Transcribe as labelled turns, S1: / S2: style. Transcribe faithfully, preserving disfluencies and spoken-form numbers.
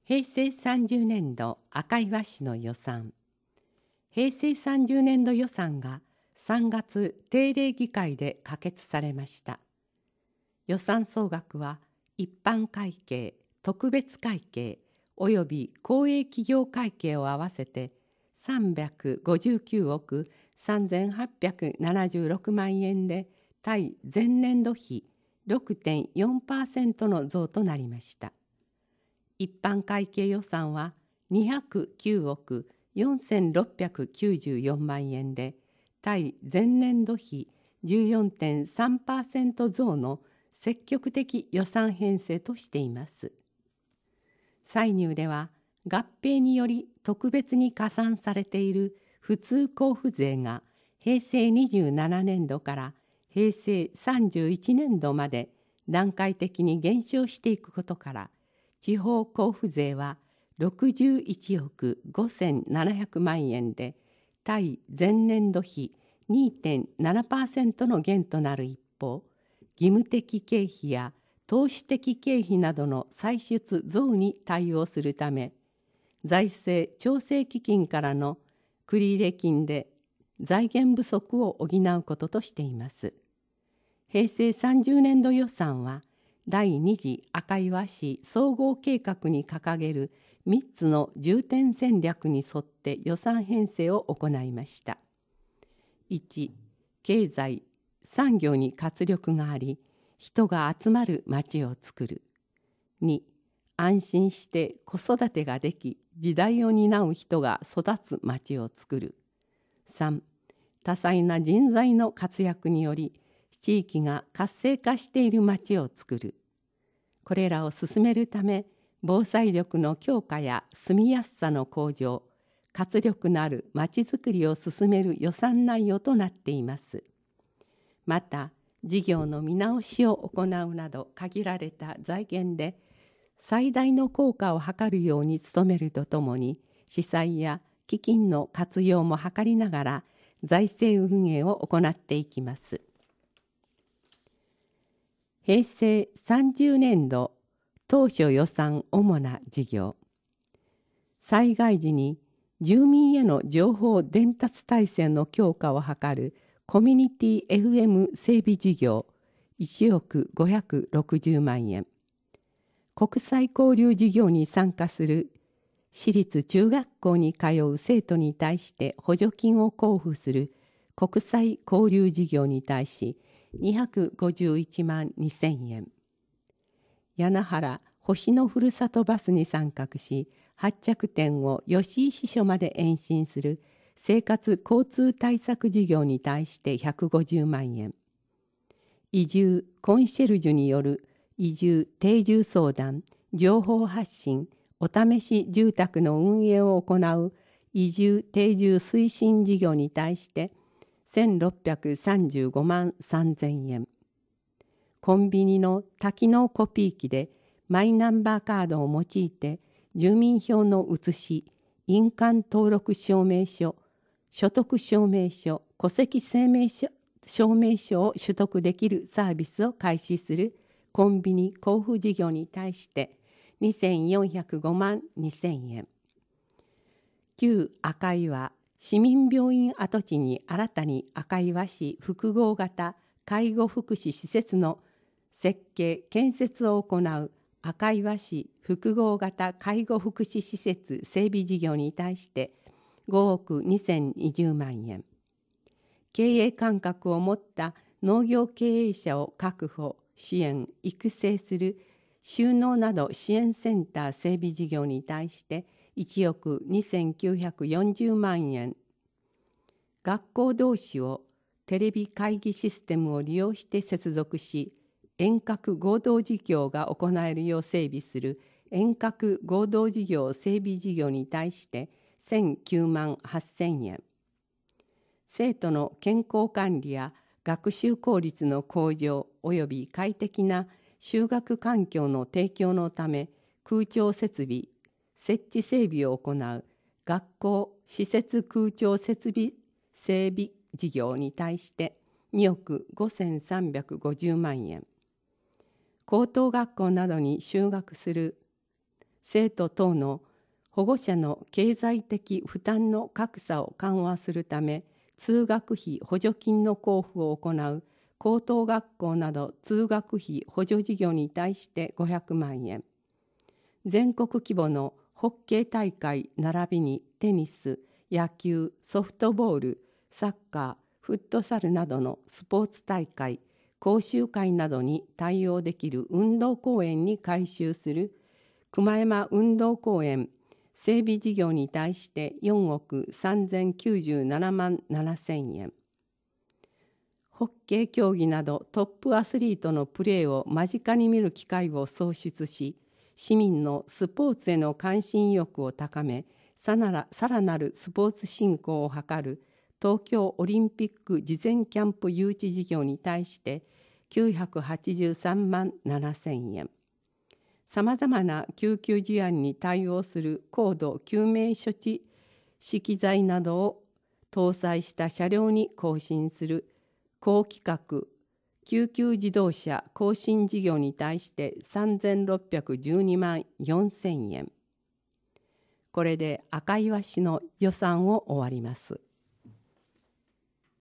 S1: へいせいさんじゅうねんど赤岩市の予算。へいせいさんじゅうねんど予算がさんがつ定例議会で可決されました。予算総額は一般会計、特別会計および公営企業会計を合わせてさんびゃくごじゅうきゅうおくさんぜんはっぴゃくななじゅうろくまんえんで対前年度比 ろくてんよんパーセント の増となりました。一般会計予算はにひゃくきゅうおくよんせんろっぴゃくきゅうじゅうよんまんえんで対前年度比 じゅうよんてんさんパーセント 増の積極的予算編成としています。歳入では合併により特別に加算されている普通交付税がへいせいにじゅうななねんどからへいせいさんじゅういちねんどまで段階的に減少していくことから、地方交付税はろくじゅういちおくごせんななひゃくまんえんで対前年度比 にてんななパーセント の減となる一方、義務的経費や投資的経費などの歳出増に対応するため、財政調整基金からの繰入金で財源不足を補うこととしています。へいせいさんじゅうねんど予算は第二次赤岩市総合計画に掲げるみっつの重点戦略に沿って予算編成を行いました。いち、経済・産業に活力があり、人が集まる町をつくる。に、安心して子育てができ、時代を担う人が育つ町をつくる。さん、多彩な人材の活躍により、地域が活性化している町をつくる。これらを進めるため、防災力の強化や住みやすさの向上、活力のあるまちづくりを進める予算内容となっています。また、事業の見直しを行うなど限られた財源で、最大の効果を図るように努めるとともに、司債や基金の活用も図りながら、財政運営を行っていきます。へいせいさんじゅうねんど当初予算主な事業。災害時に住民への情報伝達体制の強化を図るコミュニティ エフエム 整備事業いちおくごひゃくろくじゅうまんえん。国際交流事業に参加する私立中学校に通う生徒に対して補助金を交付する国際交流事業に対しにひゃくごじゅういちまんにせんえん。谷名原星のふるさとバスに参画し、発着点を吉井支所まで延伸する生活交通対策事業に対してひゃくごじゅうまんえん。移住コンシェルジュによる移住定住相談、情報発信、お試し住宅の運営を行う移住定住推進事業に対してせんろっぴゃくさんじゅうごまんさんぜんえん。コンビニの多機能コピー機でマイナンバーカードを用いて住民票の写し、印鑑登録証明書、所得証明書、戸籍生命書証明書を取得できるサービスを開始するコンビニ交付事業に対してにせんよんひゃくごまんにせんえん。旧赤岩市民病院跡地に新たに赤岩市複合型介護福祉施設の設計・建設を行う赤岩市複合型介護福祉施設整備事業に対してごおくにせんにじゅうまんえん。経営感覚を持った農業経営者を確保、支援、育成する就農など支援センター整備事業に対していちおくにせんきゅうひゃくよんじゅうまんえん。学校同士をテレビ会議システムを利用して接続し、遠隔合同事業が行えるよう整備する遠隔合同事業整備事業に対してせんきゅうまんはっせんえん。生徒の健康管理や学習効率の向上及び快適な就学環境の提供のため空調設備、設置整備を行う学校施設空調設備整備事業に対してにおくごせんさんびゃくごじゅうまんえん。高等学校などに就学する生徒等の保護者の経済的負担の格差を緩和するため、通学費補助金の交付を行う高等学校など通学費補助事業に対してごひゃくまんえん、全国規模のホッケー大会並びにテニス、野球、ソフトボール、サッカー、フットサルなどのスポーツ大会、講習会などに対応できる運動公園に改修する熊山運動公園整備事業に対してよんおくさんぜんきゅうじゅうななまんななせんえん。ホッケー競技などトップアスリートのプレーを間近に見る機会を創出し、市民のスポーツへの関心意欲を高め、さらなるスポーツ振興を図る東京オリンピック事前キャンプ誘致事業に対してきゅうひゃくはちじゅうさんまんななせんえん。さまざまな救急事案に対応する高度救命処置資機材などを搭載した車両に更新する高規格救急自動車更新事業に対してさんぜんろっぴゃくじゅうにまんよんせんえん。これで赤岩市の予算を終わります。